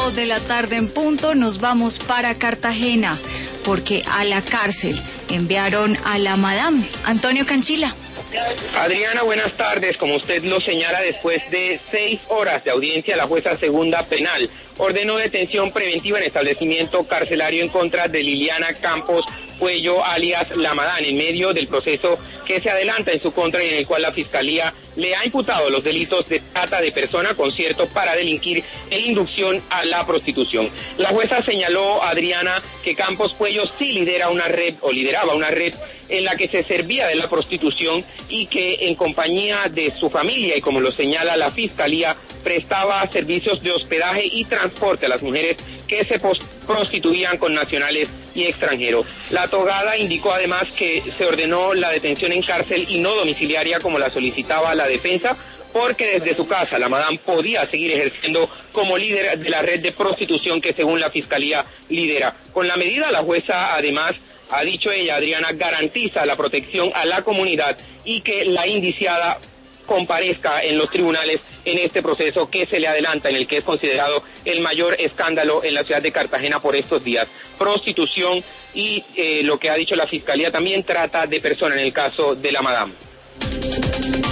2 de la tarde en punto nos vamos para Cartagena, porque a la cárcel enviaron a la Madame. Antonio Canchila. Adriana, buenas tardes. Como usted lo señala, después de 6 horas de audiencia, la jueza segunda penal ordenó detención preventiva en establecimiento carcelario en contra de Liliana Campos Puello, alias La Madame, en medio del proceso que se adelanta en su contra y en el cual la Fiscalía le ha imputado los delitos de trata de persona, concierto para delinquir e inducción a la prostitución. La jueza señaló, Adriana, que Campos Puello sí lideraba una red en la que se servía de la prostitución y que en compañía de su familia y como lo señala la Fiscalía, prestaba servicios de hospedaje y transporte a las mujeres que se prostituían con nacionales y extranjeros. La togada indicó además que se ordenó la detención en cárcel y no domiciliaria como la solicitaba la defensa, porque desde su casa la Madame podía seguir ejerciendo como líder de la red de prostitución que según la Fiscalía lidera. Con la medida, la jueza además, ha dicho ella, Adriana, garantiza la protección a la comunidad y que la indiciada comparezca en los tribunales en este proceso que se le adelanta, en el que es considerado el mayor escándalo en la ciudad de Cartagena por estos días. Prostitución y lo que ha dicho la Fiscalía también, trata de personas en el caso de la Madame.